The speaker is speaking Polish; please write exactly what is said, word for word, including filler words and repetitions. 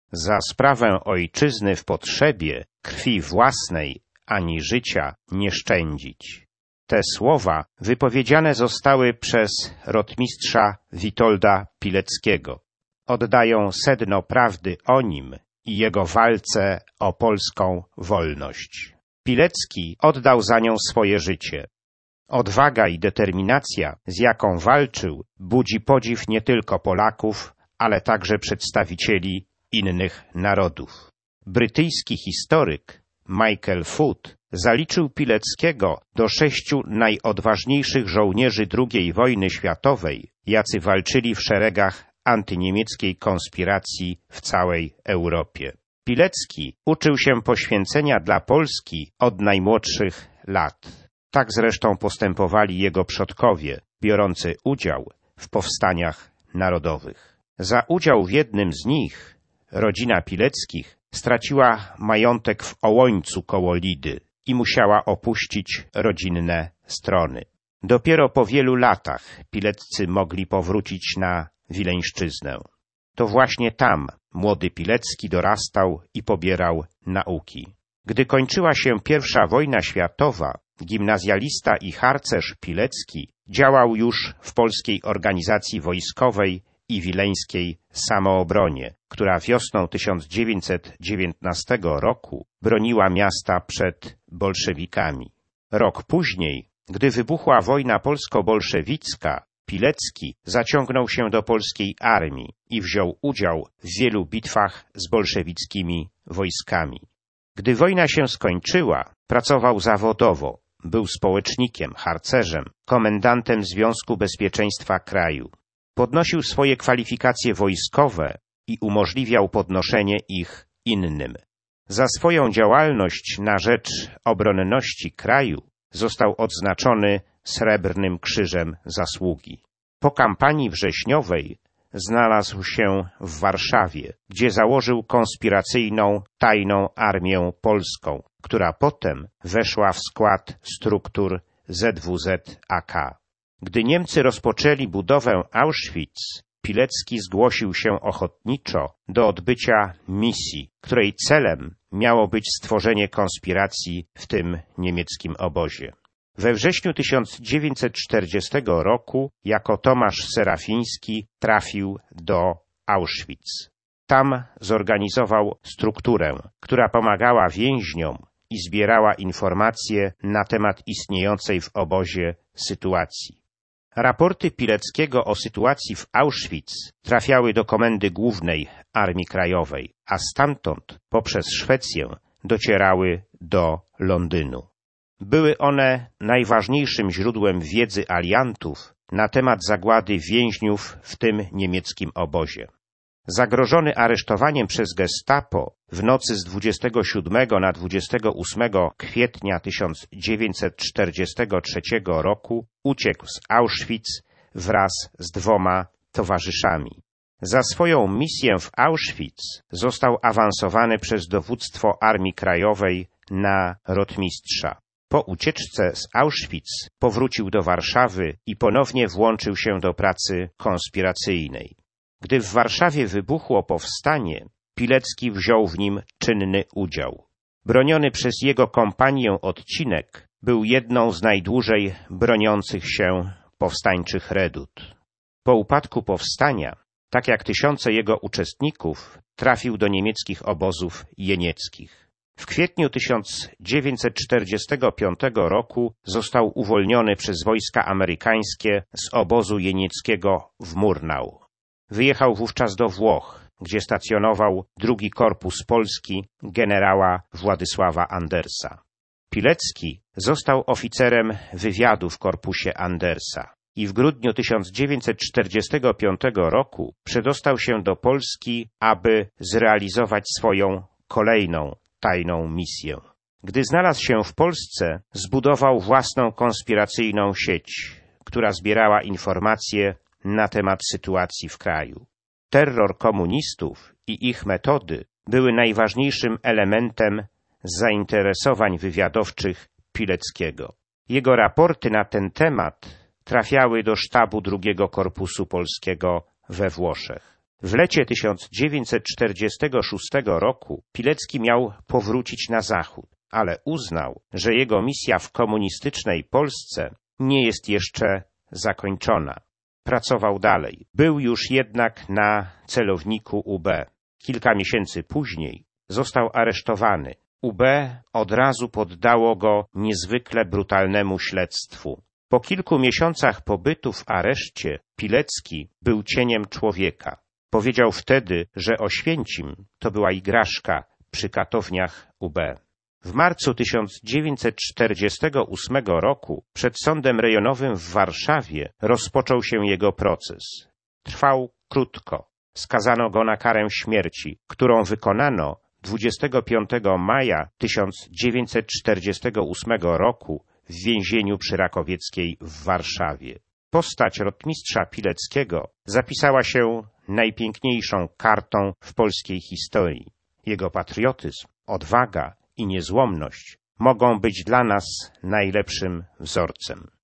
Za sprawę ojczyzny w potrzebie krwi własnej ani życia nie szczędzić. Te słowa wypowiedziane zostały przez rotmistrza Witolda Pileckiego. Oddają sedno prawdy o nim i jego walce o polską wolność. Pilecki oddał za nią swoje życie. Odwaga i determinacja, z jaką walczył, budzi podziw nie tylko Polaków, ale także przedstawicieli innych narodów. Brytyjski historyk Michael Foot zaliczył Pileckiego do sześciu najodważniejszych żołnierzy drugiej wojny światowej, jacy walczyli w szeregach antyniemieckiej konspiracji w całej Europie. Pilecki uczył się poświęcenia dla Polski od najmłodszych lat. Tak zresztą postępowali jego przodkowie, biorący udział w powstaniach narodowych. Za udział w jednym z nich rodzina Pileckich straciła majątek w Ołońcu koło Lidy i musiała opuścić rodzinne strony. Dopiero po wielu latach Pileccy mogli powrócić na Wileńszczyznę. To właśnie tam młody Pilecki dorastał i pobierał nauki. Gdy kończyła się pierwsza wojna światowa, gimnazjalista i harcerz Pilecki działał już w polskiej organizacji wojskowej i wileńskiej samoobronie, która wiosną tysiąc dziewięćset dziewiętnastego roku broniła miasta przed bolszewikami. Rok później, gdy wybuchła wojna polsko-bolszewicka, Pilecki zaciągnął się do polskiej armii i wziął udział w wielu bitwach z bolszewickimi wojskami. Gdy wojna się skończyła, pracował zawodowo, był społecznikiem, harcerzem, komendantem Związku Bezpieczeństwa Kraju. Podnosił swoje kwalifikacje wojskowe i umożliwiał podnoszenie ich innym. Za swoją działalność na rzecz obronności kraju został odznaczony Srebrnym Krzyżem Zasługi. Po kampanii wrześniowej znalazł się w Warszawie, gdzie założył konspiracyjną, tajną armię polską, która potem weszła w skład struktur Z W Z A K. Gdy Niemcy rozpoczęli budowę Auschwitz, Pilecki zgłosił się ochotniczo do odbycia misji, której celem miało być stworzenie konspiracji w tym niemieckim obozie. We wrześniu tysiąc dziewięćset czterdziestego roku jako Tomasz Serafiński trafił do Auschwitz. Tam zorganizował strukturę, która pomagała więźniom i zbierała informacje na temat istniejącej w obozie sytuacji. Raporty Pileckiego o sytuacji w Auschwitz trafiały do Komendy Głównej Armii Krajowej, a stamtąd poprzez Szwecję docierały do Londynu. Były one najważniejszym źródłem wiedzy aliantów na temat zagłady więźniów w tym niemieckim obozie. Zagrożony aresztowaniem przez Gestapo w nocy z dwudziestego siódmego na dwudziestego ósmego kwietnia tysiąc dziewięćset czterdziestego trzeciego roku uciekł z Auschwitz wraz z dwoma towarzyszami. Za swoją misję w Auschwitz został awansowany przez dowództwo Armii Krajowej na rotmistrza. Po ucieczce z Auschwitz powrócił do Warszawy i ponownie włączył się do pracy konspiracyjnej. Gdy w Warszawie wybuchło powstanie, Pilecki wziął w nim czynny udział. Broniony przez jego kompanię odcinek był jedną z najdłużej broniących się powstańczych redut. Po upadku powstania, tak jak tysiące jego uczestników, trafił do niemieckich obozów jenieckich. W kwietniu tysiąc dziewięćset czterdziestego piątego roku został uwolniony przez wojska amerykańskie z obozu jenieckiego w Murnau. Wyjechał wówczas do Włoch, gdzie stacjonował drugi Korpus Polski generała Władysława Andersa. Pilecki został oficerem wywiadu w korpusie Andersa i w grudniu tysiąc dziewięćset czterdziestego piątego roku przedostał się do Polski, aby zrealizować swoją kolejną tajną misję. Gdy znalazł się w Polsce, zbudował własną konspiracyjną sieć, która zbierała informacje na temat sytuacji w kraju. Terror komunistów i ich metody były najważniejszym elementem zainteresowań wywiadowczych Pileckiego. Jego raporty na ten temat trafiały do sztabu drugiego Korpusu Polskiego we Włoszech. W lecie tysiąc dziewięćset czterdziestego szóstego roku Pilecki miał powrócić na zachód, ale uznał, że jego misja w komunistycznej Polsce nie jest jeszcze zakończona. Pracował dalej. Był już jednak na celowniku U B. Kilka miesięcy później został aresztowany. U B od razu poddało go niezwykle brutalnemu śledztwu. Po kilku miesiącach pobytu w areszcie Pilecki był cieniem człowieka. Powiedział wtedy, że Oświęcim to była igraszka przy katowniach U B. W marcu tysiąc dziewięćset czterdziestego ósmego roku przed Sądem Rejonowym w Warszawie rozpoczął się jego proces. Trwał krótko. Skazano go na karę śmierci, którą wykonano dwudziestego piątego maja tysiąc dziewięćset czterdziestego ósmego roku w więzieniu przy Rakowieckiej w Warszawie. Postać rotmistrza Pileckiego zapisała się najpiękniejszą kartą w polskiej historii. Jego patriotyzm, odwaga i niezłomność mogą być dla nas najlepszym wzorcem.